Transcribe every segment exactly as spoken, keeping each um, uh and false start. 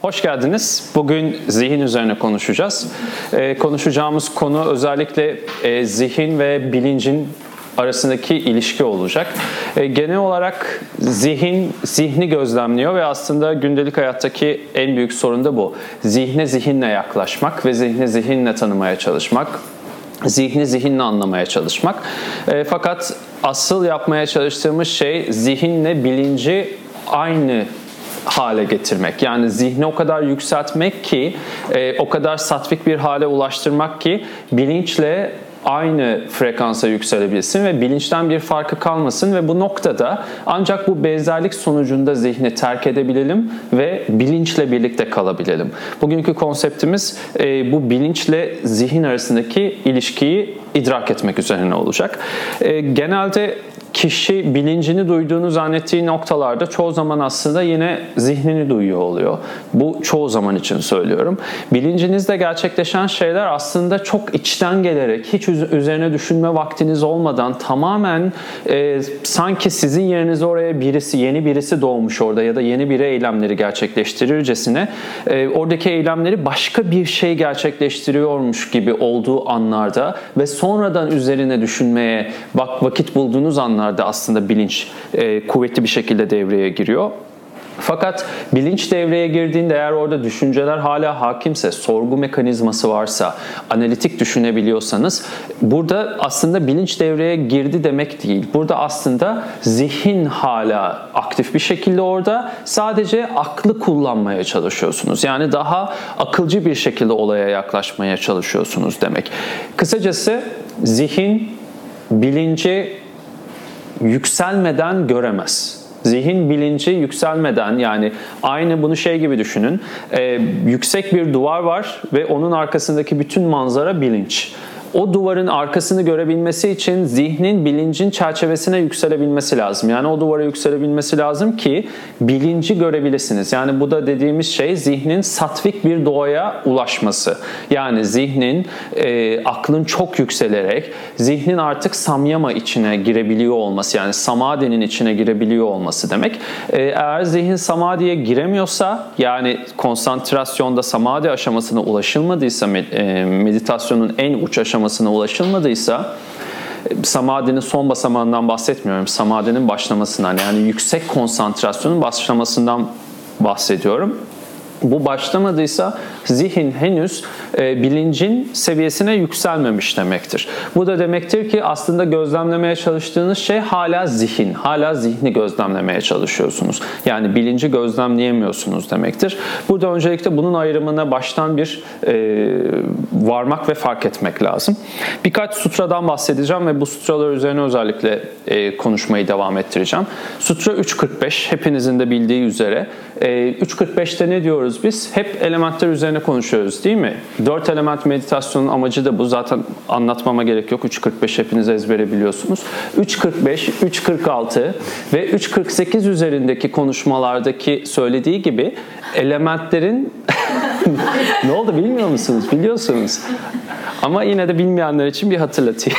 Hoş geldiniz. Bugün zihin üzerine konuşacağız. Ee, konuşacağımız konu özellikle e, zihin ve bilincin arasındaki ilişki olacak. E, genel olarak zihin, zihni gözlemliyor ve aslında gündelik hayattaki en büyük sorun da bu. Zihne zihinle yaklaşmak ve zihni zihinle tanımaya çalışmak. Zihni zihinle anlamaya çalışmak. E, fakat asıl yapmaya çalıştığımız şey zihinle bilinci aynı hale getirmek. Yani zihni o kadar yükseltmek ki, e, o kadar satvik bir hale ulaştırmak ki bilinçle aynı frekansa yükselebilsin ve bilinçten bir farkı kalmasın ve bu noktada ancak bu benzerlik sonucunda zihni terk edebilelim ve bilinçle birlikte kalabilelim. Bugünkü konseptimiz e, bu bilinçle zihin arasındaki ilişkiyi idrak etmek üzerine olacak. E, genelde kişi bilincini duyduğunu zannettiği noktalarda çoğu zaman aslında yine zihnini duyuyor oluyor. Bu çoğu zaman için söylüyorum. Bilincinizde gerçekleşen şeyler aslında çok içten gelerek, hiç üzerine düşünme vaktiniz olmadan tamamen e, sanki sizin yerinize oraya birisi, yeni birisi doğmuş orada ya da yeni bir eylemleri gerçekleştirircesine e, oradaki eylemleri başka bir şey gerçekleştiriyormuş gibi olduğu anlarda ve sonradan üzerine düşünmeye bak vakit bulduğunuz anlarda aslında bilinç e, kuvvetli bir şekilde devreye giriyor. Fakat bilinç devreye girdiğinde eğer orada düşünceler hala hakimse, sorgu mekanizması varsa, analitik düşünebiliyorsanız burada aslında bilinç devreye girdi demek değil. Burada aslında zihin hala aktif bir şekilde orada. Sadece aklı kullanmaya çalışıyorsunuz. Yani daha akılcı bir şekilde olaya yaklaşmaya çalışıyorsunuz demek. Kısacası zihin bilinci yükselmeden göremez. Zihin bilinci yükselmeden, yani aynı bunu şey gibi düşünün. Ee, yüksek bir duvar var ve onun arkasındaki bütün manzara bilinç. O duvarın arkasını görebilmesi için zihnin bilincin çerçevesine yükselebilmesi lazım. Yani o duvara yükselebilmesi lazım ki bilinci görebilirsiniz. Yani bu da dediğimiz şey zihnin satvik bir doğaya ulaşması. Yani zihnin, e, aklın çok yükselerek zihnin artık samyama içine girebiliyor olması. Yani samadinin içine girebiliyor olması demek. E, eğer zihin samadiye giremiyorsa, yani konsantrasyonda samadi aşamasına ulaşılmadıysa, e, meditasyonun en uç aşamasına ulaşılmadıysa, samadinin son basamağından bahsetmiyorum, samadinin başlamasından, yani yüksek konsantrasyonun başlamasından bahsediyorum. Bu başlamadıysa zihin henüz e, bilincin seviyesine yükselmemiş demektir. Bu da demektir ki aslında gözlemlemeye çalıştığınız şey hala zihin, hala zihni gözlemlemeye çalışıyorsunuz. Yani bilinci gözlemleyemiyorsunuz demektir. Burada öncelikle bunun ayrımına baştan bir e, varmak ve fark etmek lazım. Birkaç sutradan bahsedeceğim ve bu sutralar üzerine özellikle e, konuşmayı devam ettireceğim. Sutra üç kırk beş, hepinizin de bildiği üzere. E, üç kırk beşte ne diyoruz biz? Hep elementler üzerine konuşuyoruz değil mi? Dört element meditasyonun amacı da bu. Zaten anlatmama gerek yok. üç kırk beş hepiniz ezbere biliyorsunuz. üç kırk beş, üç kırk altı ve üç kırk sekiz üzerindeki konuşmalardaki söylediği gibi elementlerin ne oldu bilmiyor musunuz? Biliyorsunuz. Ama yine de bilmeyenler için bir hatırlatayım.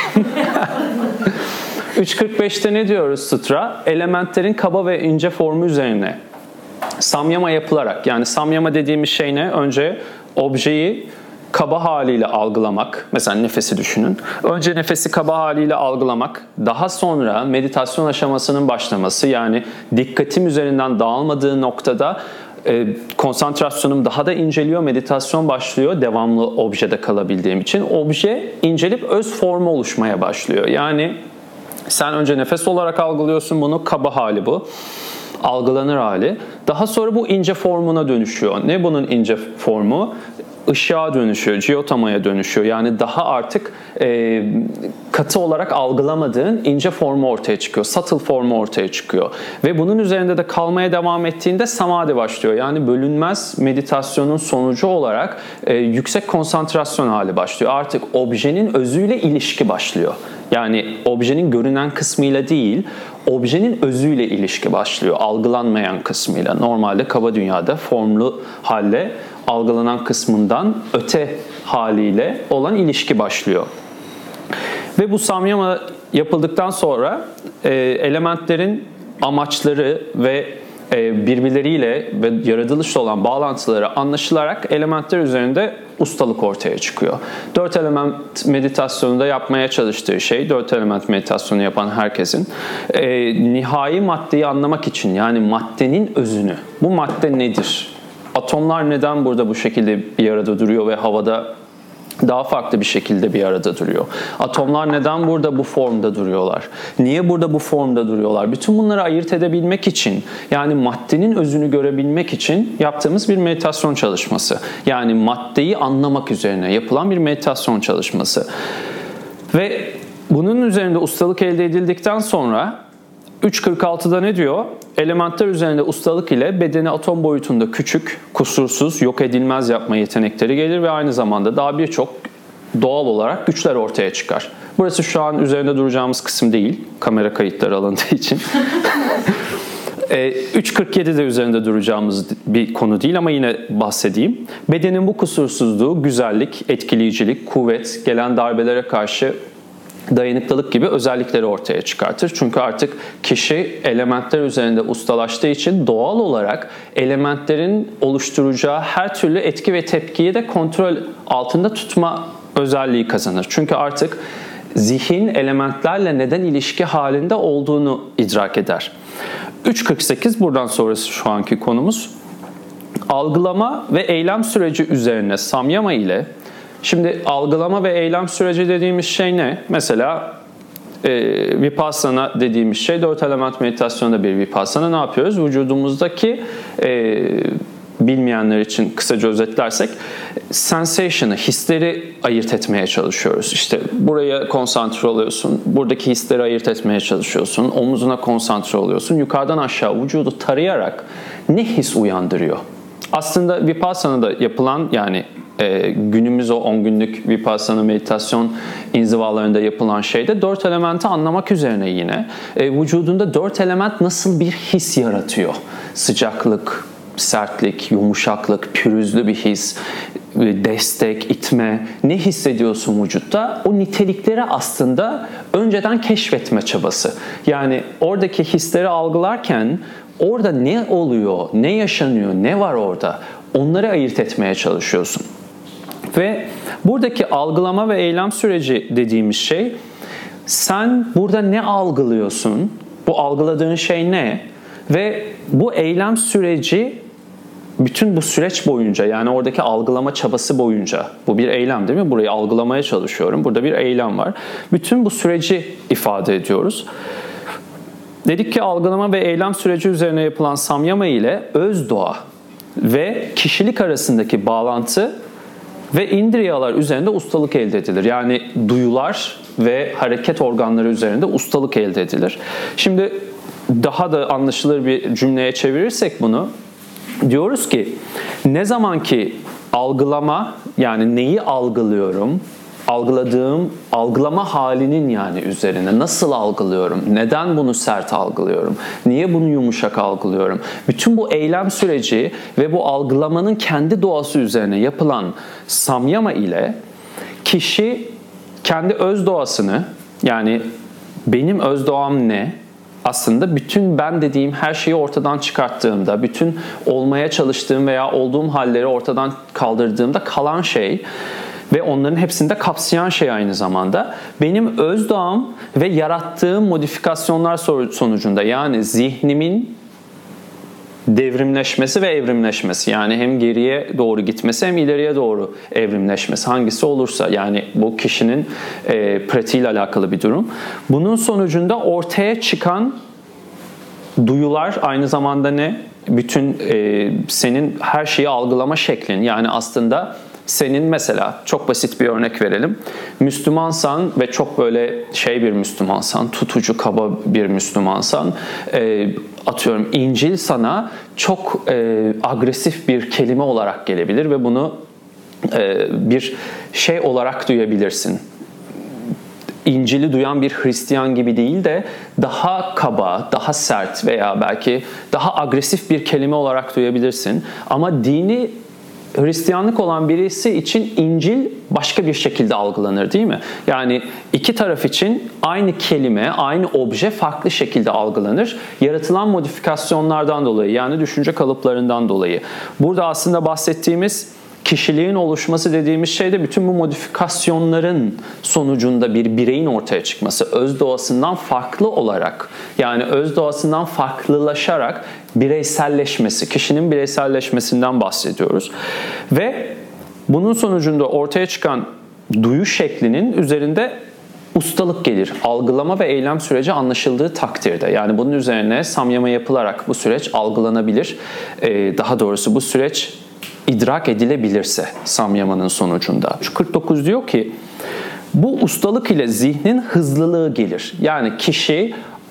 üç kırk beşte ne diyoruz sutra? Elementlerin kaba ve ince formu üzerine samyama yapılarak, yani samyama dediğimiz şey ne? Önce objeyi kaba haliyle algılamak. Mesela nefesi düşünün. Önce nefesi kaba haliyle algılamak. Daha sonra meditasyon aşamasının başlaması, yani dikkatim üzerinden dağılmadığı noktada e, konsantrasyonum daha da inceliyor, meditasyon başlıyor devamlı objede kalabildiğim için. Obje incelip öz formu oluşmaya başlıyor. Yani sen önce nefes olarak algılıyorsun bunu, kaba hali bu. Algılanır hali. Daha sonra bu ince formuna dönüşüyor. Ne bunun ince formu? Işığa dönüşüyor, jiyotamaya dönüşüyor. Yani daha artık e, katı olarak algılamadığın ince formu ortaya çıkıyor. Subtle formu ortaya çıkıyor. Ve bunun üzerinde de kalmaya devam ettiğinde samadhi başlıyor. Yani bölünmez meditasyonun sonucu olarak e, yüksek konsantrasyon hali başlıyor. Artık objenin özüyle ilişki başlıyor. Yani objenin görünen kısmıyla değil, objenin özüyle ilişki başlıyor. Algılanmayan kısmıyla. Normalde kaba dünyada formlu halle algılanan kısmından öte haliyle olan ilişki başlıyor. Ve bu samyama yapıldıktan sonra e, elementlerin amaçları ve birbirleriyle ve yaratılışla olan bağlantıları anlaşılarak elementler üzerinde ustalık ortaya çıkıyor. Dört element meditasyonunda yapmaya çalıştığı şey, dört element meditasyonu yapan herkesin e, nihai maddeyi anlamak için, yani maddenin özünü, bu madde nedir? Atomlar neden burada bu şekilde bir arada duruyor ve havada daha farklı bir şekilde bir arada duruyor? Atomlar neden burada bu formda duruyorlar? Niye burada bu formda duruyorlar? Bütün bunları ayırt edebilmek için, yani maddenin özünü görebilmek için yaptığımız bir meditasyon çalışması. Yani maddeyi anlamak üzerine yapılan bir meditasyon çalışması. Ve bunun üzerinde ustalık elde edildikten sonra üç kırk altıda ne diyor? Elementler üzerinde ustalık ile bedeni atom boyutunda küçük, kusursuz, yok edilmez yapma yetenekleri gelir ve aynı zamanda daha birçok doğal olarak güçler ortaya çıkar. Burası şu an üzerinde duracağımız kısım değil, kamera kayıtları alındığı için. üç kırk yedide üzerinde duracağımız bir konu değil ama yine bahsedeyim. Bedenin bu kusursuzluğu, güzellik, etkileyicilik, kuvvet, gelen darbelere karşı dayanıklılık gibi özellikleri ortaya çıkartır. Çünkü artık kişi elementler üzerinde ustalaştığı için doğal olarak elementlerin oluşturacağı her türlü etki ve tepkiyi de kontrol altında tutma özelliği kazanır. Çünkü artık zihin elementlerle neden ilişki halinde olduğunu idrak eder. üç kırk sekiz buradan sonrası şu anki konumuz. Algılama ve eylem süreci üzerine samyama ile. Şimdi algılama ve eylem süreci dediğimiz şey ne? Mesela e, vipassana dediğimiz şey, dört element meditasyonda bir vipassana ne yapıyoruz? Vücudumuzdaki e, bilmeyenler için kısaca özetlersek sensation'ı, hisleri ayırt etmeye çalışıyoruz. İşte buraya konsantre oluyorsun, buradaki hisleri ayırt etmeye çalışıyorsun, omuzuna konsantre oluyorsun, yukarıdan aşağı vücudu tarayarak ne his uyandırıyor? Aslında Vipassana'da yapılan, yani e, günümüz o on günlük Vipassana meditasyon inzivalarında yapılan şey de dört elementi anlamak üzerine yine. E, vücudunda dört element nasıl bir his yaratıyor? Sıcaklık, sertlik, yumuşaklık, pürüzlü bir his, destek, itme, ne hissediyorsun vücutta? O nitelikleri aslında önceden keşfetme çabası. Yani oradaki hisleri algılarken orada ne oluyor, ne yaşanıyor, ne var orada? Onları ayırt etmeye çalışıyorsun. Ve buradaki algılama ve eylem süreci dediğimiz şey, sen burada ne algılıyorsun? Bu algıladığın şey ne? Ve bu eylem süreci bütün bu süreç boyunca, yani oradaki algılama çabası boyunca, bu bir eylem değil mi? Burayı algılamaya çalışıyorum. Burada bir eylem var. Bütün bu süreci ifade ediyoruz. Dedik ki algılama ve eylem süreci üzerine yapılan samyama ile öz doğa ve kişilik arasındaki bağlantı ve indriyalar üzerinde ustalık elde edilir. Yani duyular ve hareket organları üzerinde ustalık elde edilir. Şimdi daha da anlaşılır bir cümleye çevirirsek bunu, diyoruz ki ne zaman ki algılama, yani neyi algılıyorum, algıladığım algılama halinin yani üzerine nasıl algılıyorum, neden bunu sert algılıyorum, niye bunu yumuşak algılıyorum, bütün bu eylem süreci ve bu algılamanın kendi doğası üzerine yapılan samyama ile kişi kendi öz doğasını, yani benim öz doğam ne, aslında bütün ben dediğim her şeyi ortadan çıkarttığımda, bütün olmaya çalıştığım veya olduğum halleri ortadan kaldırdığımda kalan şey ve onların hepsini de kapsayan şey aynı zamanda benim öz doğam ve yarattığım modifikasyonlar sonucunda, yani zihnimin devrimleşmesi ve evrimleşmesi, yani hem geriye doğru gitmesi hem ileriye doğru evrimleşmesi, hangisi olursa, yani bu kişinin e, pratiğiyle alakalı bir durum. Bunun sonucunda ortaya çıkan duyular aynı zamanda ne? Bütün e, senin her şeyi algılama şeklin, yani aslında senin mesela çok basit bir örnek verelim. Müslümansan ve çok böyle şey bir Müslümansan, tutucu, kaba bir Müslümansan, e, atıyorum İncil sana çok e, agresif bir kelime olarak gelebilir ve bunu e, bir şey olarak duyabilirsin. İncil'i duyan bir Hristiyan gibi değil de daha kaba, daha sert veya belki daha agresif bir kelime olarak duyabilirsin. Ama dini Hristiyanlık olan birisi için İncil başka bir şekilde algılanır değil mi? Yani iki taraf için aynı kelime, aynı obje farklı şekilde algılanır. Yaratılan modifikasyonlardan dolayı, yani düşünce kalıplarından dolayı. Burada aslında bahsettiğimiz kişiliğin oluşması dediğimiz şey de bütün bu modifikasyonların sonucunda bir bireyin ortaya çıkması, öz doğasından farklı olarak, yani öz doğasından farklılaşarak bireyselleşmesi, kişinin bireyselleşmesinden bahsediyoruz. Ve bunun sonucunda ortaya çıkan duyu şeklinin üzerinde ustalık gelir. Algılama ve eylem süreci anlaşıldığı takdirde. Yani bunun üzerine samyama yapılarak bu süreç algılanabilir. Ee, daha doğrusu bu süreç idrak edilebilirse samyamanın sonucunda. Şu kırk dokuz diyor ki, bu ustalık ile zihnin hızlılığı gelir. Yani kişi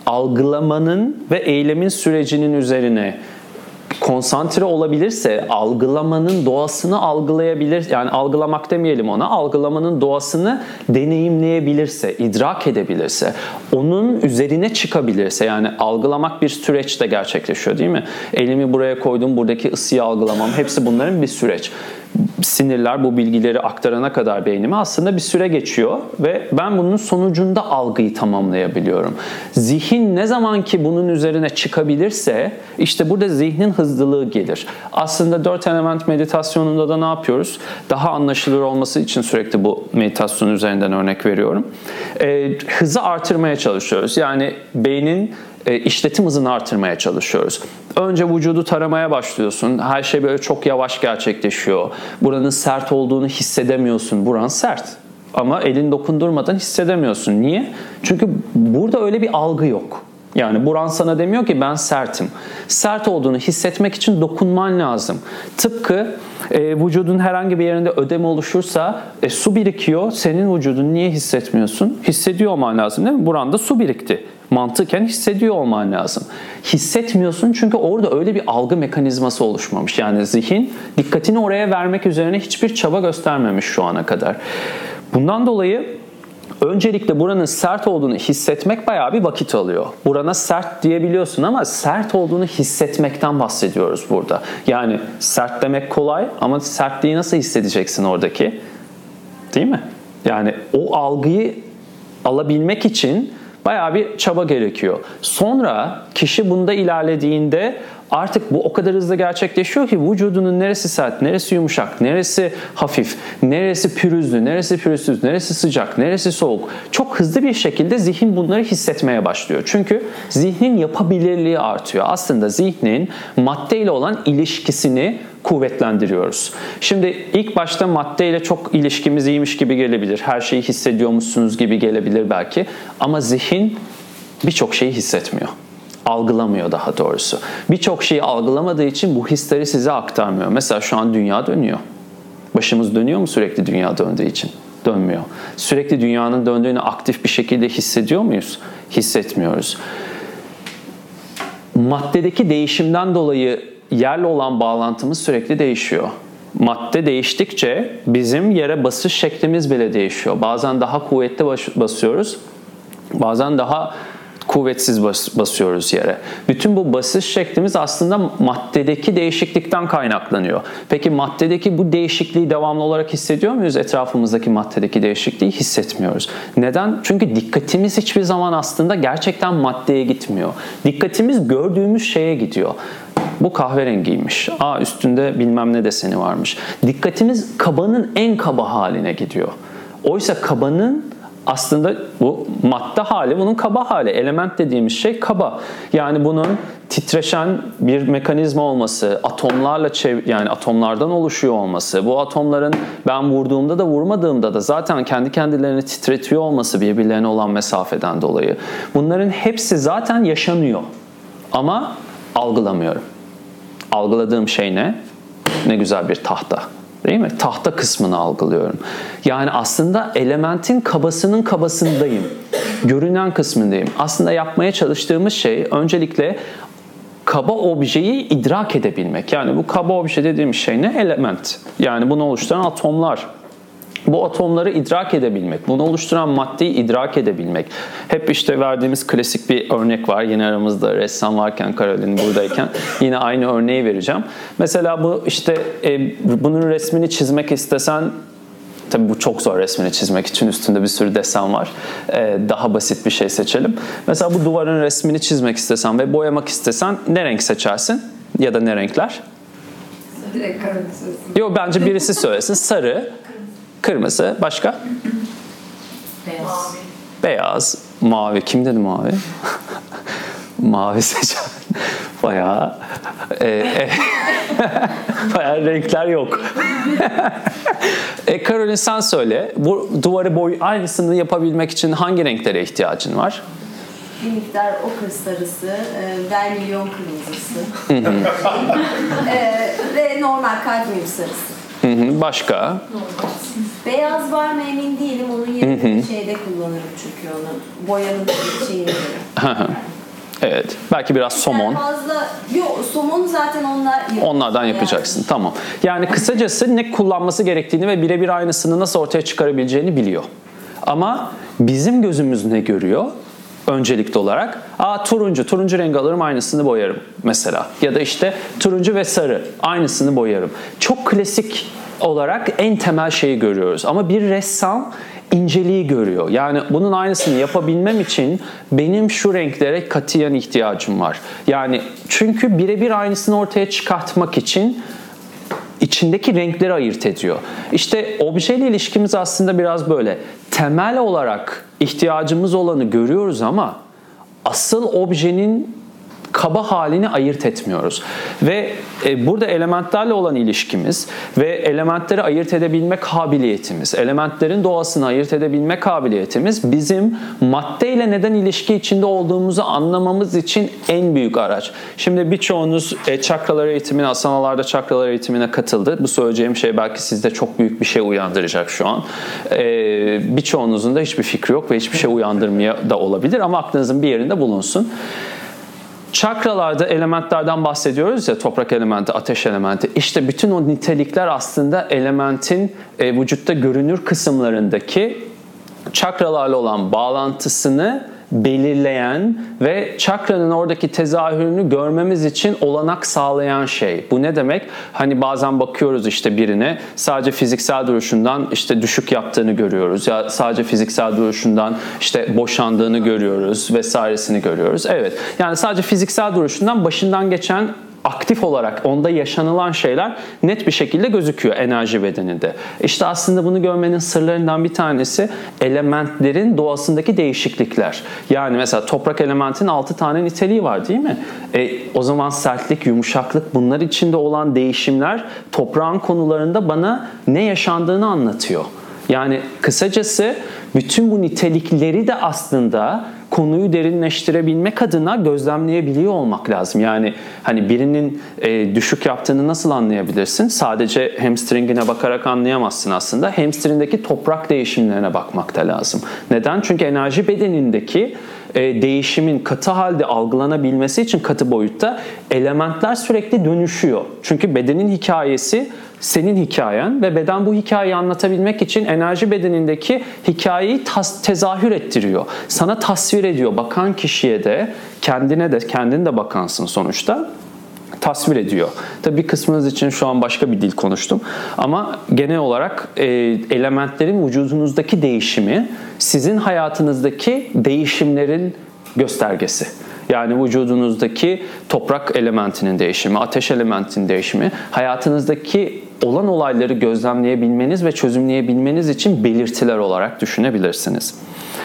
algılamanın ve eylemin sürecinin üzerine konsantre olabilirse, algılamanın doğasını algılayabilir, yani algılamak demeyelim ona, algılamanın doğasını deneyimleyebilirse, idrak edebilirse, onun üzerine çıkabilirse, yani algılamak bir süreçte gerçekleşiyor değil mi? Elimi buraya koydum, buradaki ısıyı algılamam, hepsi bunların bir süreç. Sinirler bu bilgileri aktarana kadar beynime aslında bir süre geçiyor ve ben bunun sonucunda algıyı tamamlayabiliyorum. Zihin ne zaman ki bunun üzerine çıkabilirse işte burada zihnin hızlılığı gelir. Aslında dört element meditasyonunda da ne yapıyoruz? Daha anlaşılır olması için sürekli bu meditasyon üzerinden örnek veriyorum. Ee, hızı artırmaya çalışıyoruz. Yani beynin işletim hızını artırmaya çalışıyoruz. Önce vücudu taramaya başlıyorsun. Her şey böyle çok yavaş gerçekleşiyor. Buranın sert olduğunu hissedemiyorsun. Buran sert. Ama elin dokundurmadan hissedemiyorsun. Niye? Çünkü burada öyle bir algı yok. Yani buran sana demiyor ki ben sertim. Sert olduğunu hissetmek için dokunman lazım. Tıpkı e, vücudun herhangi bir yerinde ödem oluşursa e, su birikiyor. Senin vücudun niye hissetmiyorsun? Hissediyor olman lazım değil mi? Buranda su birikti. Mantıken hissediyor olman lazım. Hissetmiyorsun çünkü orada öyle bir algı mekanizması oluşmamış. Yani zihin dikkatini oraya vermek üzerine hiçbir çaba göstermemiş şu ana kadar. Bundan dolayı öncelikle buranın sert olduğunu hissetmek bayağı bir vakit alıyor. Burana sert diyebiliyorsun ama sert olduğunu hissetmekten bahsediyoruz burada. Yani sert demek kolay ama sertliği nasıl hissedeceksin oradaki? Değil mi? Yani o algıyı alabilmek için bayağı bir çaba gerekiyor. Sonra kişi bunda ilerlediğinde artık bu o kadar hızlı gerçekleşiyor ki vücudunun neresi sert, neresi yumuşak, neresi hafif, neresi pürüzlü, neresi pürüzsüz, neresi sıcak, neresi soğuk. Çok hızlı bir şekilde zihin bunları hissetmeye başlıyor. Çünkü zihnin yapabilirliği artıyor. Aslında zihnin maddeyle olan ilişkisini kuvvetlendiriyoruz. Şimdi ilk başta maddeyle çok ilişkimiz iyiymiş gibi gelebilir. Her şeyi hissediyormuşsunuz gibi gelebilir belki. Ama zihin birçok şeyi hissetmiyor. Algılamıyor daha doğrusu. Birçok şeyi algılamadığı için bu hisleri size aktarmıyor. Mesela şu an dünya dönüyor. Başımız dönüyor mu sürekli dünya döndüğü için? Dönmüyor. Sürekli dünyanın döndüğünü aktif bir şekilde hissediyor muyuz? Hissetmiyoruz. Maddedeki değişimden dolayı yerle olan bağlantımız sürekli değişiyor. Madde değiştikçe bizim yere basış şeklimiz bile değişiyor. Bazen daha kuvvetli basıyoruz, bazen daha kuvvetsiz basıyoruz yere. Bütün bu basış şeklimiz aslında maddedeki değişiklikten kaynaklanıyor. Peki maddedeki bu değişikliği devamlı olarak hissediyor muyuz? Etrafımızdaki maddedeki değişikliği hissetmiyoruz. Neden? Çünkü dikkatimiz hiçbir zaman aslında gerçekten maddeye gitmiyor. Dikkatimiz gördüğümüz şeye gidiyor. Bu kahverengiymiş. Aa, üstünde bilmem ne deseni varmış. Dikkatimiz kabanın en kaba haline gidiyor. Oysa kabanın aslında bu madde hali, bunun kaba hali. Element dediğimiz şey kaba. Yani bunun titreşen bir mekanizma olması, atomlarla çev- yani atomlardan oluşuyor olması, bu atomların ben vurduğumda da vurmadığımda da zaten kendi kendilerini titretiyor olması birbirlerine olan mesafeden dolayı. Bunların hepsi zaten yaşanıyor. Ama algılamıyorum. Algıladığım şey ne? Ne güzel bir tahta. Değil mi? Tahta kısmını algılıyorum. Yani aslında elementin kabasının kabasındayım. Görünen kısmındayım. Aslında yapmaya çalıştığımız şey öncelikle kaba objeyi idrak edebilmek. Yani bu kaba obje dediğimiz şey ne? Element. Yani bunu oluşturan atomlar. Bu atomları idrak edebilmek, bunu oluşturan maddeyi idrak edebilmek. Hep işte verdiğimiz klasik bir örnek var. Yine aramızda ressam varken, Karolin buradayken yine aynı örneği vereceğim. Mesela bu işte e, bunun resmini çizmek istesen, tabii bu çok zor resmini çizmek için, üstünde bir sürü desen var. Ee, daha basit bir şey seçelim. Mesela bu duvarın resmini çizmek istesen ve boyamak istesen ne renk seçersin? Ya da ne renkler? Direkt kararını söylesin. Yok, bence birisi söylesin. Sarı, kırmızı, başka? Beyaz. Mavi. Beyaz, mavi. Kim dedi mavi? Mavi seçer. Bayağı e, e, bayağı renkler yok. e, Karolin sen söyle. Bu duvarı boy aynısını yapabilmek için hangi renklere ihtiyacın var? Bir miktar okır sarısı, e, vermilyon kırmızısı e, ve normal kadmiyum sarısı. Hı hı, başka? Beyaz var mı emin değilim. Onun yerine şeyde kullanırım çünkü onu. Boyanın şeyini göre. Evet. Belki biraz somon. Yani fazla, yok somonu zaten onlar Onlardan yapacaksın. Yani. Tamam. Yani kısacası ne kullanması gerektiğini ve birebir aynısını nasıl ortaya çıkarabileceğini biliyor. Ama bizim gözümüz ne görüyor? Öncelikli olarak, aa turuncu, turuncu rengi alırım aynısını boyarım mesela. Ya da işte turuncu ve sarı aynısını boyarım. Çok klasik olarak en temel şeyi görüyoruz. Ama bir ressam inceliği görüyor. Yani bunun aynısını yapabilmem için benim şu renklere katiyen ihtiyacım var. Yani çünkü birebir aynısını ortaya çıkartmak için içindeki renkleri ayırt ediyor. İşte objeyle ilişkimiz aslında biraz böyle. Temel olarak ihtiyacımız olanı görüyoruz ama asıl objenin kaba halini ayırt etmiyoruz. Ve e, burada elementlerle olan ilişkimiz ve elementleri ayırt edebilme kabiliyetimiz, elementlerin doğasını ayırt edebilme kabiliyetimiz bizim maddeyle neden ilişki içinde olduğumuzu anlamamız için en büyük araç. Şimdi birçoğunuz e, çakralar eğitimine, asanalarda çakralar eğitimine katıldı. Bu söyleyeceğim şey belki sizde çok büyük bir şey uyandıracak şu an. E, birçoğunuzun da hiçbir fikri yok ve hiçbir şey uyandırmaya da olabilir ama aklınızın bir yerinde bulunsun. Çakralarda elementlerden bahsediyoruz ya, toprak elementi, ateş elementi. İşte bütün o nitelikler aslında elementin e, vücutta görünür kısımlarındaki çakralarla olan bağlantısını belirleyen ve çakranın oradaki tezahürünü görmemiz için olanak sağlayan şey. Bu ne demek? Hani bazen bakıyoruz işte birine, sadece fiziksel duruşundan işte düşük yaptığını görüyoruz ya sadece fiziksel duruşundan işte boşandığını görüyoruz vesairesini görüyoruz. Evet. Yani sadece fiziksel duruşundan başından geçen aktif olarak onda yaşanılan şeyler net bir şekilde gözüküyor enerji bedeninde. İşte aslında bunu görmenin sırlarından bir tanesi elementlerin doğasındaki değişiklikler. Yani mesela toprak elementin altı tane niteliği var değil mi? E, o zaman sertlik, yumuşaklık, bunlar içinde olan değişimler toprağın konularında bana ne yaşandığını anlatıyor. Yani kısacası bütün bu nitelikleri de aslında konuyu derinleştirebilmek adına gözlemleyebiliyor olmak lazım. Yani hani birinin e, düşük yaptığını nasıl anlayabilirsin? Sadece hamstringine bakarak anlayamazsın aslında. Hamstringdeki toprak değişimlerine bakmak da lazım. Neden? Çünkü enerji bedenindeki e, değişimin katı halde algılanabilmesi için katı boyutta elementler sürekli dönüşüyor. Çünkü bedenin hikayesi senin hikayen ve beden bu hikayeyi anlatabilmek için enerji bedenindeki hikayeyi tas- tezahür ettiriyor. Sana tasvir ediyor. Bakan kişiye de, kendine de, kendin de bakansın sonuçta. Tasvir ediyor. Tabii bir kısmınız için şu an başka bir dil konuştum. Ama genel olarak e, elementlerin vücudunuzdaki değişimi sizin hayatınızdaki değişimlerin göstergesi. Yani vücudunuzdaki toprak elementinin değişimi, ateş elementinin değişimi, hayatınızdaki olan olayları gözlemleyebilmeniz ve çözümleyebilmeniz için belirtiler olarak düşünebilirsiniz.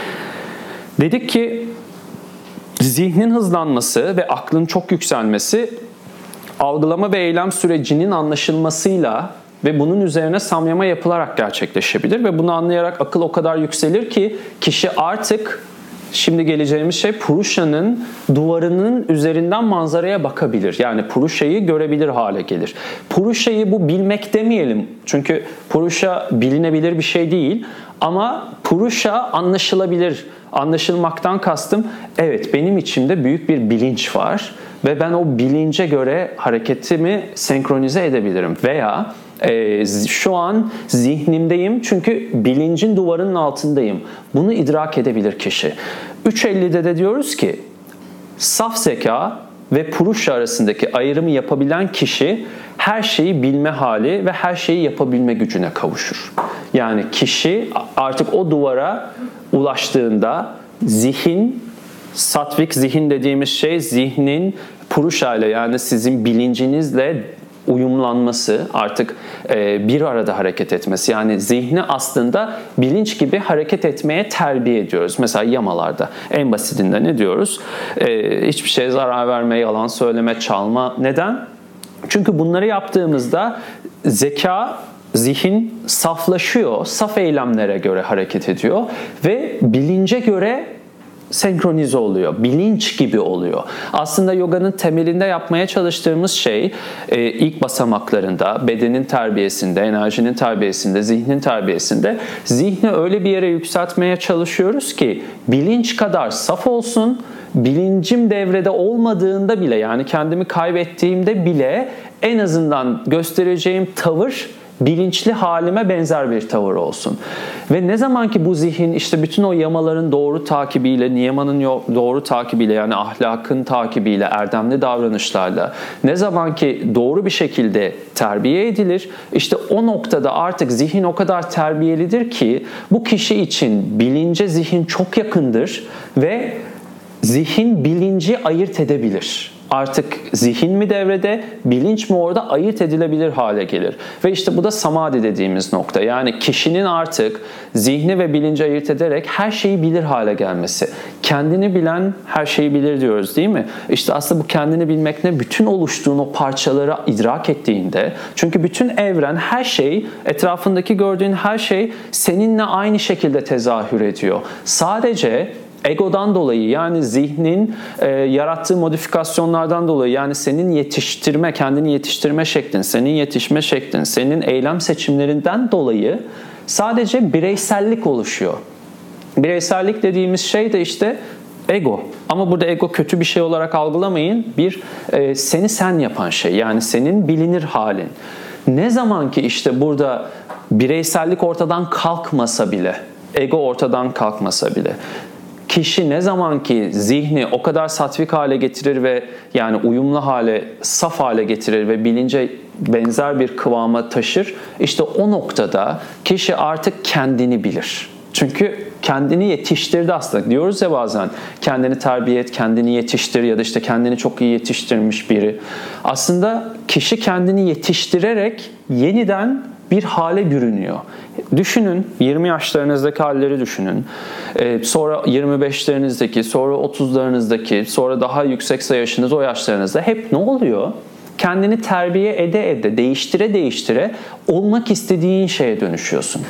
Dedik ki zihnin hızlanması ve aklın çok yükselmesi algılama ve eylem sürecinin anlaşılmasıyla ve bunun üzerine samyama yapılarak gerçekleşebilir ve bunu anlayarak akıl o kadar yükselir ki kişi artık, şimdi geleceğimiz şey, Purusha'nın duvarının üzerinden manzaraya bakabilir. Yani Purusha'yı görebilir hale gelir. Purusha'yı bu bilmek demeyelim. Çünkü Purusha bilinebilir bir şey değil. Ama Purusha anlaşılabilir. Anlaşılmaktan kastım, evet benim içimde büyük bir bilinç var ve ben o bilince göre hareketimi senkronize edebilirim. Veya Ee, şu an zihnimdeyim çünkü bilincin duvarının altındayım. Bunu idrak edebilir kişi. üç ellide de diyoruz ki saf zeka ve purusha arasındaki ayrımı yapabilen kişi her şeyi bilme hali ve her şeyi yapabilme gücüne kavuşur. Yani kişi artık o duvara ulaştığında zihin, satvik zihin dediğimiz şey zihnin purusha ile yani sizin bilincinizle uyumlanması, artık bir arada hareket etmesi. Yani zihni aslında bilinç gibi hareket etmeye terbiye ediyoruz. Mesela yamalarda en basitinde ne diyoruz? Hiçbir şeye zarar verme, yalan söyleme, çalma. Neden? Çünkü bunları yaptığımızda zeka, zihin saflaşıyor, saf eylemlere göre hareket ediyor ve bilince göre senkronize oluyor, bilinç gibi oluyor. Aslında yoganın temelinde yapmaya çalıştığımız şey ilk basamaklarında, bedenin terbiyesinde, enerjinin terbiyesinde, zihnin terbiyesinde zihni öyle bir yere yükseltmeye çalışıyoruz ki bilinç kadar saf olsun, bilincim devrede olmadığında bile yani kendimi kaybettiğimde bile en azından göstereceğim tavır bilinçli halime benzer bir tavır olsun. Ve ne zaman ki bu zihin işte bütün o yamaların doğru takibiyle, niyamanın doğru takibiyle yani ahlakın takibiyle, erdemli davranışlarla ne zaman ki doğru bir şekilde terbiye edilir, işte o noktada artık zihin o kadar terbiyelidir ki bu kişi için bilince zihin çok yakındır ve zihin bilinci ayırt edebilir. Artık zihin mi devrede, bilinç mi orada ayırt edilebilir hale gelir. Ve işte bu da samadhi dediğimiz nokta. Yani kişinin artık zihni ve bilinci ayırt ederek her şeyi bilir hale gelmesi. Kendini bilen her şeyi bilir diyoruz değil mi? İşte aslında bu kendini bilmek ne? Bütün oluştuğun o parçaları idrak ettiğinde, çünkü bütün evren, her şey, etrafındaki gördüğün her şey seninle aynı şekilde tezahür ediyor. Sadece egodan dolayı yani zihnin e, yarattığı modifikasyonlardan dolayı yani senin yetiştirme, kendini yetiştirme şeklin, senin yetişme şeklin, senin eylem seçimlerinden dolayı sadece bireysellik oluşuyor. Bireysellik dediğimiz şey de işte ego. Ama burada ego kötü bir şey olarak algılamayın. Bir e, seni sen yapan şey yani senin bilinir halin. Ne zaman ki işte burada bireysellik ortadan kalkmasa bile, ego ortadan kalkmasa bile, kişi ne zaman ki zihni o kadar satvik hale getirir ve yani uyumlu hale, saf hale getirir ve bilince benzer bir kıvama taşır, işte o noktada kişi artık kendini bilir. Çünkü kendini yetiştirdi aslında. Diyoruz ya bazen kendini terbiye et, kendini yetiştir ya da işte kendini çok iyi yetiştirmiş biri. Aslında kişi kendini yetiştirerek yeniden bir hale bürünüyor. Düşünün, yirmi yaşlarınızdaki halleri düşünün. Ee, sonra yirmi beşlerinizdeki, sonra otuzlarınızdaki, sonra daha yüksekse yaşınız o yaşlarınızda hep ne oluyor? Kendini terbiye ede ede, değiştire değiştire olmak istediğin şeye dönüşüyorsun.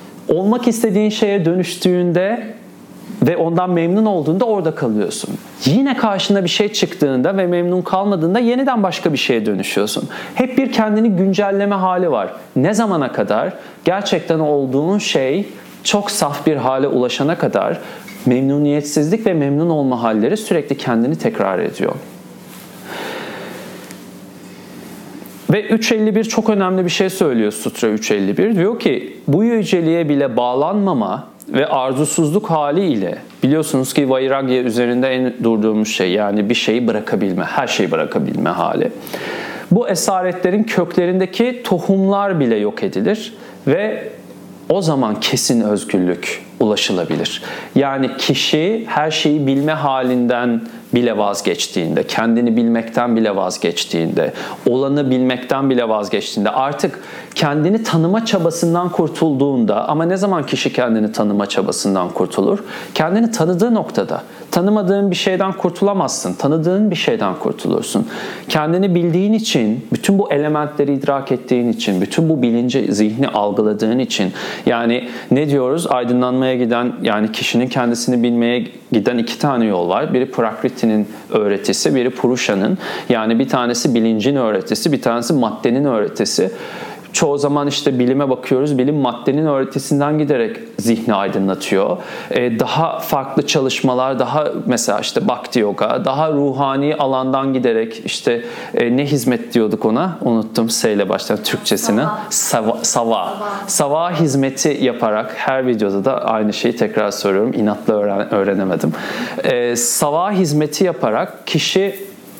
Olmak istediğin şeye dönüştüğünde ve ondan memnun olduğunda orada kalıyorsun. Yine karşına bir şey çıktığında ve memnun kalmadığında yeniden başka bir şeye dönüşüyorsun. Hep bir kendini güncelleme hali var. Ne zamana kadar? Gerçekten olduğun şey çok saf bir hale ulaşana kadar memnuniyetsizlik ve memnun olma halleri sürekli kendini tekrar ediyor. Ve üç elli bir çok önemli bir şey söylüyor Sutra üç elli bir. Diyor ki bu yüceliğe bile bağlanmama ve arzusuzluk haliyle, biliyorsunuz ki Vairagya üzerinde en durduğumuz şey yani bir şeyi bırakabilme, her şeyi bırakabilme hali. Bu esaretlerin köklerindeki tohumlar bile yok edilir ve o zaman kesin özgürlük ulaşılabilir. Yani kişi her şeyi bilme halinden bile vazgeçtiğinde, kendini bilmekten bile vazgeçtiğinde, olanı bilmekten bile vazgeçtiğinde, artık kendini tanıma çabasından kurtulduğunda, ama ne zaman kişi kendini tanıma çabasından kurtulur? Kendini tanıdığı noktada. Tanımadığın bir şeyden kurtulamazsın, tanıdığın bir şeyden kurtulursun. Kendini bildiğin için, bütün bu elementleri idrak ettiğin için, bütün bu bilinci, zihni algıladığın için, yani ne diyoruz? Aydınlanmaya giden, yani kişinin kendisini bilmeye giden iki tane yol var. Biri Prakriti'nin öğretisi, biri Purusha'nın. Yani bir tanesi bilincin öğretisi, bir tanesi maddenin öğretisi. Çoğu zaman işte bilime bakıyoruz. Bilim maddenin öğretisinden giderek zihni aydınlatıyor. Ee, daha farklı çalışmalar, daha mesela işte Bhakti Yoga, daha ruhani alandan giderek işte e, ne hizmet diyorduk ona? Unuttum. S ile başlayan Türkçesini. Sava. Sava. Sava hizmeti yaparak her videoda da aynı şeyi tekrar soruyorum. İnatla öğren- öğrenemedim. Ee, Sava hizmeti yaparak kişi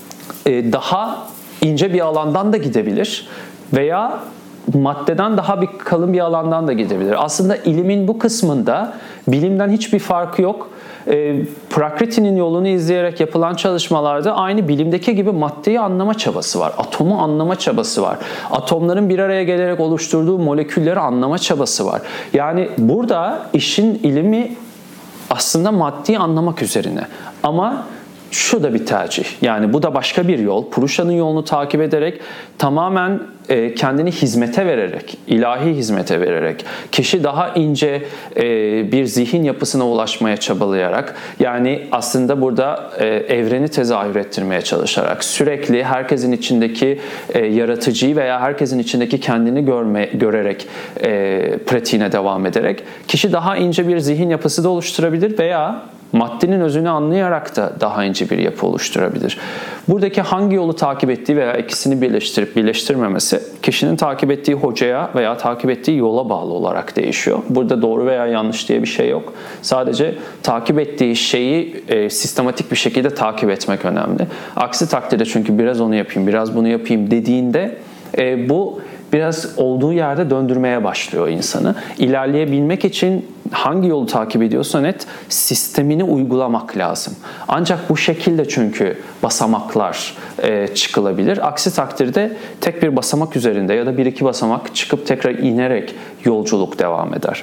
e, daha ince bir alandan da gidebilir veya maddeden daha bir kalın bir alandan da gidebilir. Aslında ilimin bu kısmında bilimden hiçbir farkı yok. E, Prakriti'nin yolunu izleyerek yapılan çalışmalarda aynı bilimdeki gibi maddeyi anlama çabası var. Atomu anlama çabası var. Atomların bir araya gelerek oluşturduğu molekülleri anlama çabası var. Yani burada işin ilimi aslında maddeyi anlamak üzerine. Ama şu da bir tercih. Yani bu da başka bir yol. Purusha'nın yolunu takip ederek tamamen e, kendini hizmete vererek, ilahi hizmete vererek, kişi daha ince e, bir zihin yapısına ulaşmaya çabalayarak, yani aslında burada e, evreni tezahür ettirmeye çalışarak, sürekli herkesin içindeki e, yaratıcıyı veya herkesin içindeki kendini görme, görerek e, pratiğine devam ederek, kişi daha ince bir zihin yapısı da oluşturabilir veya maddenin özünü anlayarak da daha ince bir yapı oluşturabilir. Buradaki hangi yolu takip ettiği veya ikisini birleştirip birleştirmemesi kişinin takip ettiği hocaya veya takip ettiği yola bağlı olarak değişiyor. Burada doğru veya yanlış diye bir şey yok. Sadece takip ettiği şeyi e, sistematik bir şekilde takip etmek önemli. Aksi takdirde çünkü biraz onu yapayım, biraz bunu yapayım dediğinde e, bu biraz olduğu yerde döndürmeye başlıyor insanı. İlerleyebilmek için hangi yolu takip ediyorsan et, sistemini uygulamak lazım. Ancak bu şekilde çünkü basamaklar e, çıkılabilir. Aksi takdirde tek bir basamak üzerinde ya da bir iki basamak çıkıp tekrar inerek yolculuk devam eder.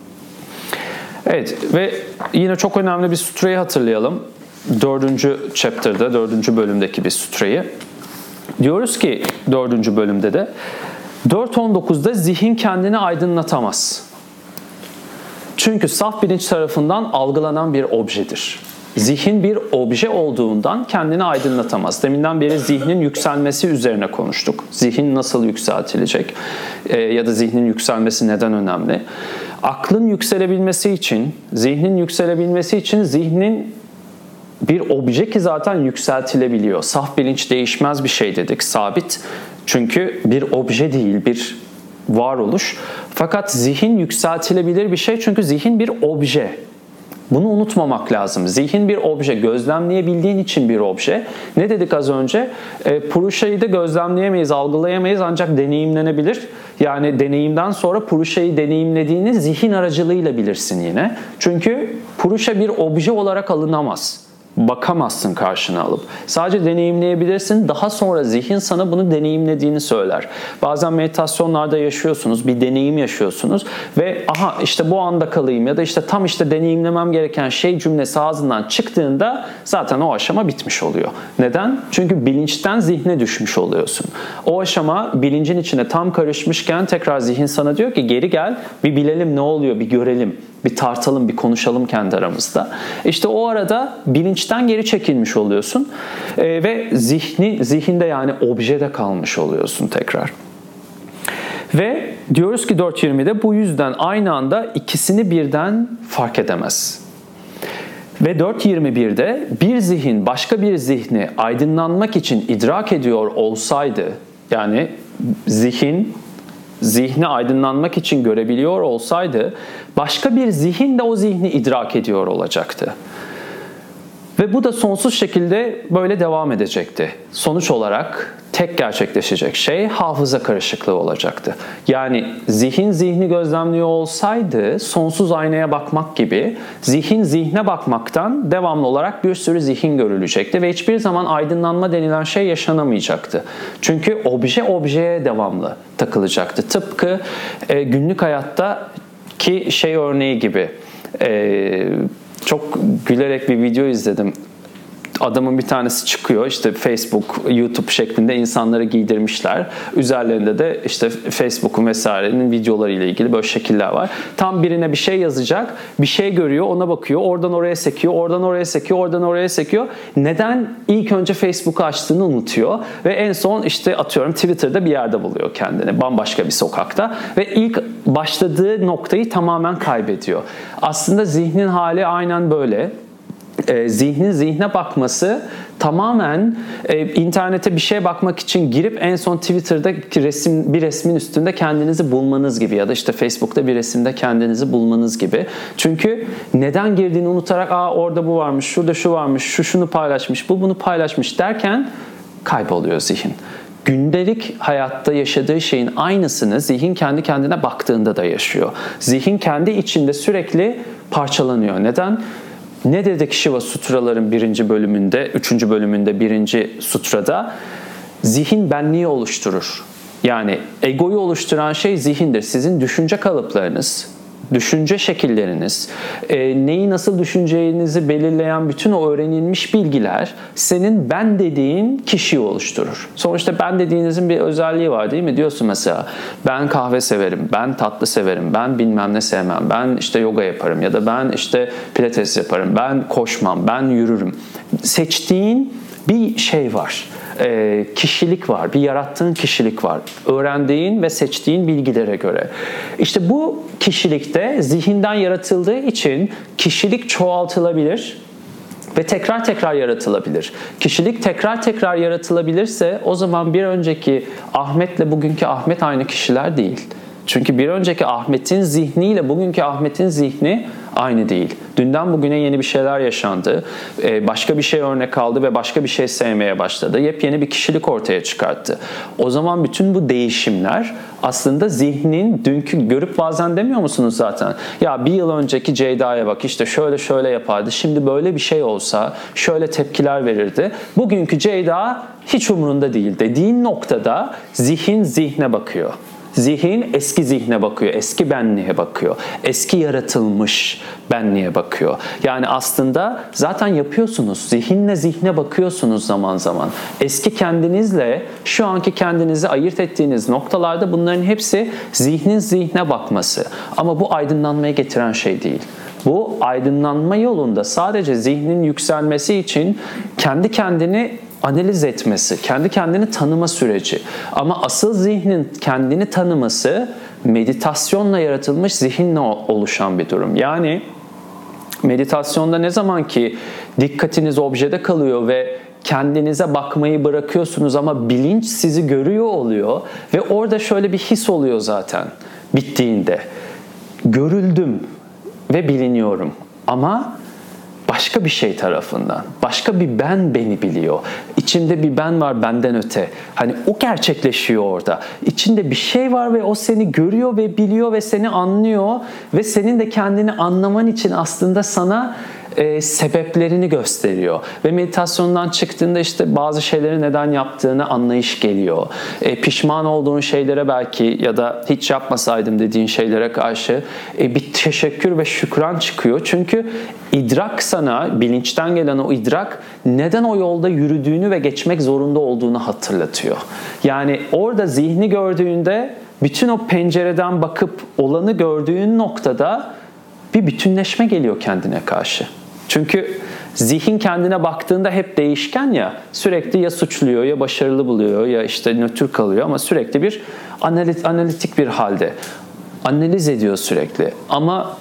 Evet ve yine çok önemli bir sutrayı hatırlayalım. Dördüncü chapter'da, dördüncü bölümdeki bir sutrayı. Diyoruz ki dördüncü bölümde de dört on dokuzda zihin kendini aydınlatamaz. Çünkü saf bilinç tarafından algılanan bir objedir. Zihin bir obje olduğundan kendini aydınlatamaz. Deminden beri zihnin yükselmesi üzerine konuştuk. Zihin nasıl yükseltilecek? E, ya da zihnin yükselmesi neden önemli? Aklın yükselebilmesi için, zihnin yükselebilmesi için zihnin bir obje ki zaten yükseltilebiliyor. Saf bilinç değişmez bir şey dedik, sabit. Çünkü bir obje değil, bir varoluş. Fakat zihin yükseltilebilir bir şey çünkü zihin bir obje. Bunu unutmamak lazım. Zihin bir obje, gözlemleyebildiğin için bir obje. Ne dedik az önce? E, Purusha'yı da gözlemleyemeyiz, algılayamayız ancak deneyimlenebilir. Yani deneyimden sonra Purusha'yı deneyimlediğini zihin aracılığıyla bilirsin yine. Çünkü Purusha bir obje olarak alınamaz. Bakamazsın karşına alıp. Sadece deneyimleyebilirsin. Daha sonra zihin sana bunu deneyimlediğini söyler. Bazen meditasyonlarda yaşıyorsunuz, bir deneyim yaşıyorsunuz ve aha işte bu anda kalayım ya da işte tam işte deneyimlemem gereken şey cümlesi ağzından çıktığında zaten o aşama bitmiş oluyor. Neden? Çünkü bilinçten zihne düşmüş oluyorsun. O aşama bilincin içine tam karışmışken tekrar zihin sana diyor ki geri gel, bir bilelim ne oluyor, bir görelim. Bir tartalım, bir konuşalım kendi aramızda. İşte o arada bilinçten geri çekilmiş oluyorsun ee, ve zihni, zihinde yani objede kalmış oluyorsun tekrar. Ve diyoruz ki dört yirmide bu yüzden aynı anda ikisini birden fark edemez. Ve dört yirmi birde bir zihin başka bir zihni aydınlanmak için idrak ediyor olsaydı, yani zihin zihni aydınlanmak için görebiliyor olsaydı başka bir zihin de o zihni idrak ediyor olacaktı. Ve bu da sonsuz şekilde böyle devam edecekti. Sonuç olarak tek gerçekleşecek şey hafıza karışıklığı olacaktı. Yani zihin zihni gözlemliyor olsaydı sonsuz aynaya bakmak gibi zihin zihne bakmaktan devamlı olarak bir sürü zihin görülecekti ve hiçbir zaman aydınlanma denilen şey yaşanamayacaktı. Çünkü obje objeye devamlı takılacaktı. Tıpkı e, günlük hayattaki şey örneği gibi. E, çok gülerek bir video izledim. Adamın bir tanesi çıkıyor, işte Facebook, YouTube şeklinde insanları giydirmişler. Üzerlerinde de işte Facebook'un vesairenin videoları ile ilgili böyle şekiller var. Tam birine bir şey yazacak, bir şey görüyor, ona bakıyor, oradan oraya sekiyor, oradan oraya sekiyor, oradan oraya sekiyor. Neden? İlk önce Facebook'u açtığını unutuyor ve en son işte atıyorum Twitter'da bir yerde buluyor kendini, bambaşka bir sokakta ve ilk başladığı noktayı tamamen kaybediyor. Aslında zihnin hali aynen böyle. E, zihnin zihne bakması tamamen e, internete bir şeye bakmak için girip en son Twitter'daki resim, bir resmin üstünde kendinizi bulmanız gibi ya da işte Facebook'ta bir resimde kendinizi bulmanız gibi. Çünkü neden girdiğini unutarak aa orada bu varmış, şurada şu varmış, şu şunu paylaşmış, bu bunu paylaşmış derken kayboluyor zihin. Gündelik hayatta yaşadığı şeyin aynısını zihin kendi kendine baktığında da yaşıyor. Zihin kendi içinde sürekli parçalanıyor. Neden? Ne dedik Shiva Sutraların birinci bölümünde, üçüncü bölümünde birinci sutrada? Zihin benliği oluşturur. Yani egoyu oluşturan şey zihindir. Sizin düşünce kalıplarınız, düşünce şekilleriniz, e, neyi nasıl düşüneceğinizi belirleyen bütün o öğrenilmiş bilgiler senin ben dediğin kişiyi oluşturur. Sonuçta ben dediğinizin bir özelliği var değil mi? Diyorsun mesela ben kahve severim, ben tatlı severim, ben bilmem ne sevmem, ben işte yoga yaparım ya da ben işte pilates yaparım, ben koşmam, ben yürürüm. Seçtiğin bir şey var. E, kişilik var, bir yarattığın kişilik var. Öğrendiğin ve seçtiğin bilgilere göre. İşte bu kişilikte zihinden yaratıldığı için kişilik çoğaltılabilir ve tekrar tekrar yaratılabilir. Kişilik tekrar tekrar yaratılabilirse o zaman bir önceki Ahmet'le bugünkü Ahmet aynı kişiler değil. Çünkü bir önceki Ahmet'in zihniyle bugünkü Ahmet'in zihni aynı değil. Dünden bugüne yeni bir şeyler yaşandı. Başka bir şey örnek aldı ve başka bir şey sevmeye başladı. Yepyeni bir kişilik ortaya çıkarttı. O zaman bütün bu değişimler aslında zihnin dünkü görüp bazen demiyor musunuz zaten? Ya bir yıl önceki Ceyda'ya bak işte şöyle şöyle yapardı. Şimdi böyle bir şey olsa şöyle tepkiler verirdi. Bugünkü Ceyda hiç umurunda değil dediğin noktada zihin zihne bakıyor. Zihin eski zihne bakıyor, eski benliğe bakıyor, eski yaratılmış benliğe bakıyor. Yani aslında zaten yapıyorsunuz, zihinle zihne bakıyorsunuz zaman zaman. Eski kendinizle şu anki kendinizi ayırt ettiğiniz noktalarda bunların hepsi zihnin zihne bakması. Ama bu aydınlanmaya getiren şey değil. Bu aydınlanma yolunda sadece zihnin yükselmesi için kendi kendini analiz etmesi, kendi kendini tanıma süreci. Ama asıl zihnin kendini tanıması meditasyonla yaratılmış zihinle oluşan bir durum. Yani meditasyonda ne zaman ki dikkatiniz objede kalıyor ve kendinize bakmayı bırakıyorsunuz ama bilinç sizi görüyor oluyor ve orada şöyle bir his oluyor zaten bittiğinde. Görüldüm ve biliniyorum ama başka bir şey tarafından, başka bir ben beni biliyor. İçimde bir ben var benden öte. Hani o gerçekleşiyor orada. İçinde bir şey var ve o seni görüyor ve biliyor ve seni anlıyor ve senin de kendini anlaman için aslında sana e, sebeplerini gösteriyor. Ve meditasyondan çıktığında işte bazı şeyleri neden yaptığını anlayış geliyor. E, pişman olduğun şeylere belki ya da hiç yapmasaydım dediğin şeylere karşı e, bir teşekkür ve şükran çıkıyor. Çünkü idrak sana, bilinçten gelen o idrak neden o yolda yürüdüğünü ve geçmek zorunda olduğunu hatırlatıyor. Yani orada zihni gördüğünde bütün o pencereden bakıp olanı gördüğün noktada bir bütünleşme geliyor kendine karşı. Çünkü zihin kendine baktığında hep değişken ya, sürekli ya suçluyor ya başarılı buluyor ya işte nötr kalıyor ama sürekli bir analitik bir halde. Analiz ediyor sürekli ama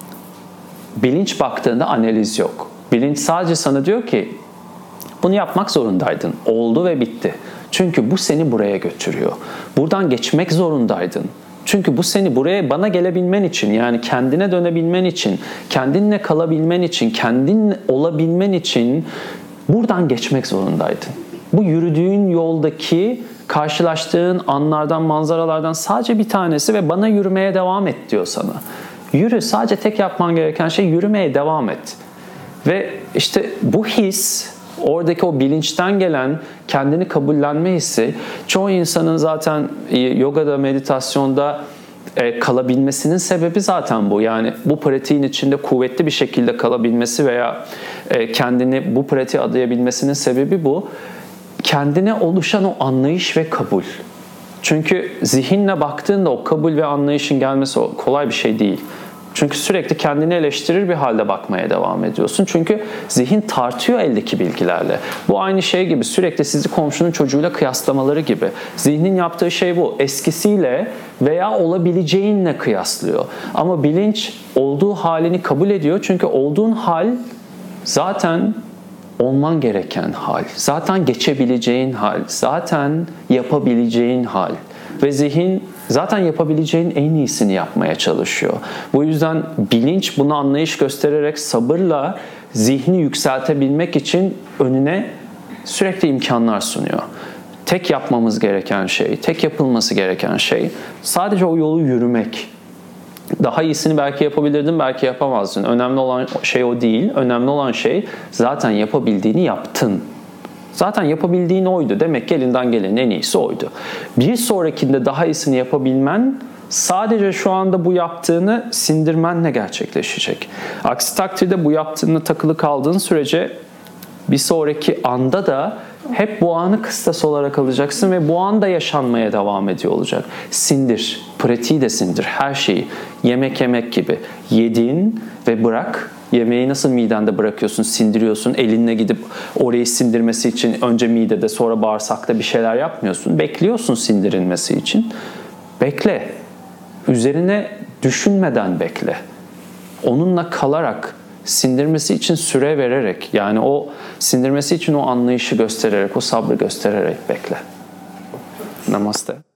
bilinç baktığında analiz yok. Bilinç sadece sana diyor ki bunu yapmak zorundaydın. Oldu ve bitti. Çünkü bu seni buraya götürüyor. Buradan geçmek zorundaydın. Çünkü bu seni buraya bana gelebilmen için yani kendine dönebilmen için, kendinle kalabilmen için, kendin olabilmen için buradan geçmek zorundaydın. Bu yürüdüğün yoldaki karşılaştığın anlardan, manzaralardan sadece bir tanesi ve bana yürümeye devam et diyor sana. Yürü, sadece tek yapman gereken şey yürümeye devam et. Ve işte bu his, oradaki o bilinçten gelen kendini kabullenme hissi çoğu insanın zaten yogada, meditasyonda e, kalabilmesinin sebebi zaten bu. Yani bu pratiğin içinde kuvvetli bir şekilde kalabilmesi veya e, kendini bu pratiğe adayabilmesinin sebebi bu. Kendine oluşan o anlayış ve kabul. Çünkü zihinle baktığında o kabul ve anlayışın gelmesi kolay bir şey değil. Çünkü sürekli kendini eleştirir bir halde bakmaya devam ediyorsun. Çünkü zihin tartıyor eldeki bilgilerle. Bu aynı şey gibi, sürekli sizi komşunun çocuğuyla kıyaslamaları gibi. Zihnin yaptığı şey bu. Eskisiyle veya olabileceğinle kıyaslıyor. Ama bilinç olduğu halini kabul ediyor. Çünkü olduğun hal zaten olman gereken hal. Zaten geçebileceğin hal. Zaten yapabileceğin hal. Ve zihin zaten yapabileceğin en iyisini yapmaya çalışıyor. Bu yüzden bilinç buna anlayış göstererek sabırla zihni yükseltebilmek için önüne sürekli imkanlar sunuyor. Tek yapmamız gereken şey, tek yapılması gereken şey sadece o yolu yürümek. Daha iyisini belki yapabilirdin, belki yapamazdın. Önemli olan şey o değil. Önemli olan şey zaten yapabildiğini yaptın. Zaten yapabildiğin oydu. Demek ki elinden gelenin en iyisi oydu. Bir sonrakinde daha iyisini yapabilmen sadece şu anda bu yaptığını sindirmenle gerçekleşecek. Aksi takdirde bu yaptığına takılı kaldığın sürece bir sonraki anda da hep bu anı kıstas olarak alacaksın ve bu anda yaşanmaya devam ediyor olacak. Sindir, pratiği de sindir, her şeyi. Yemek yemek gibi. Yediğin ve bırak. Yemeği nasıl midende bırakıyorsun, sindiriyorsun. Elinle gidip orayı sindirmesi için önce midede sonra bağırsakta bir şeyler yapmıyorsun. Bekliyorsun sindirilmesi için. Bekle. Üzerine düşünmeden bekle. Onunla kalarak, sindirmesi için süre vererek, yani o sindirmesi için o anlayışı göstererek, o sabrı göstererek bekle. Namaste.